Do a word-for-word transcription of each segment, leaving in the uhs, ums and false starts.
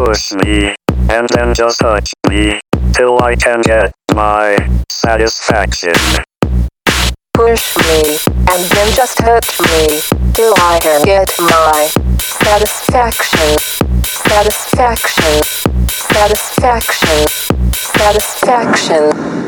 Push me, and then just touch me, till I can get my satisfaction. Push me, and then just touch me, till I can get my satisfaction. Satisfaction. Satisfaction. Satisfaction.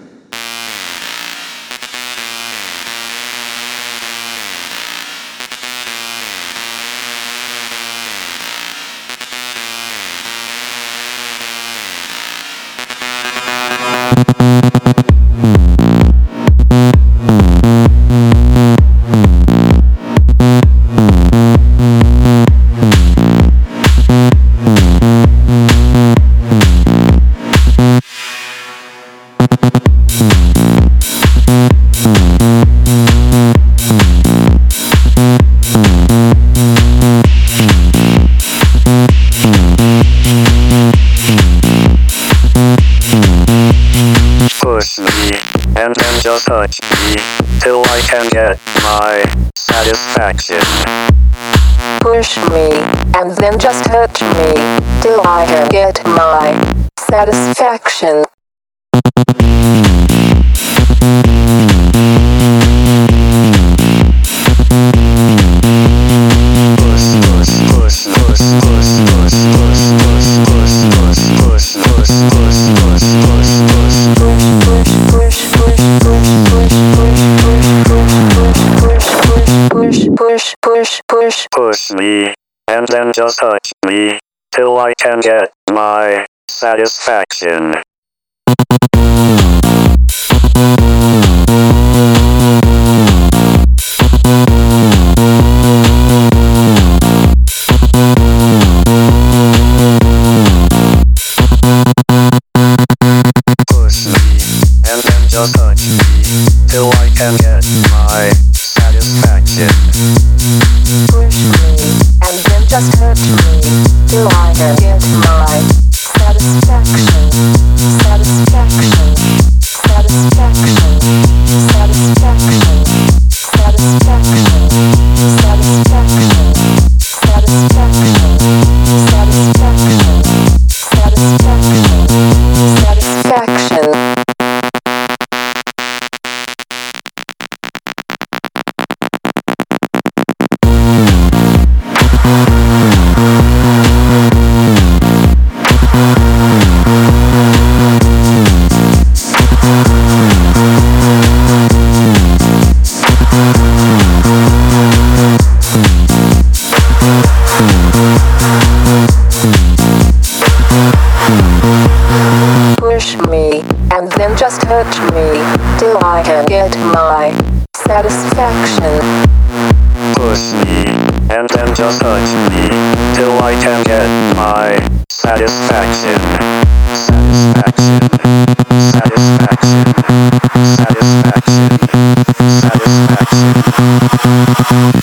Push me, and then just touch me, till I can get my satisfaction. Push me, and then just touch me, till I can get my satisfaction. Push, push, push. Push me, and then just touch me, till I can get my satisfaction. Push me, and then just touch me, till I can get my satisfaction. Push me, and then just touch me, till I can get my satisfaction. Satisfaction. Satisfaction. Satisfaction. Satisfaction. Satisfaction. Satisfaction. Satisfaction. Satisfaction. Satisfaction. Push me, and then just touch me, till I can get my satisfaction. Push me, and then just touch me, till I can get my satisfaction. Satisfaction. Satisfaction. Satisfaction. Satisfaction.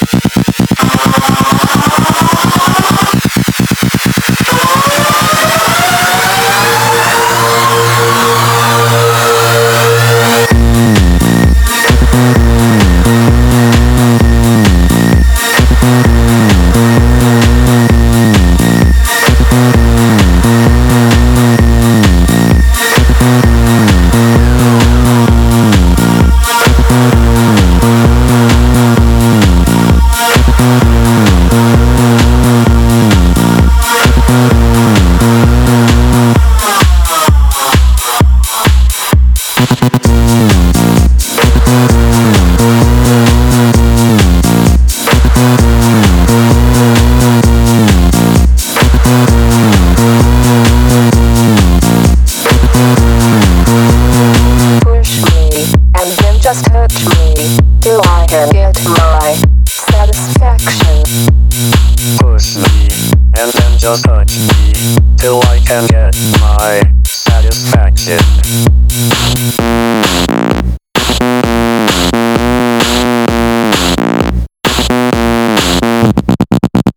Just touch me, till I can get my satisfaction. Push me, and then just touch me, till I can get my satisfaction.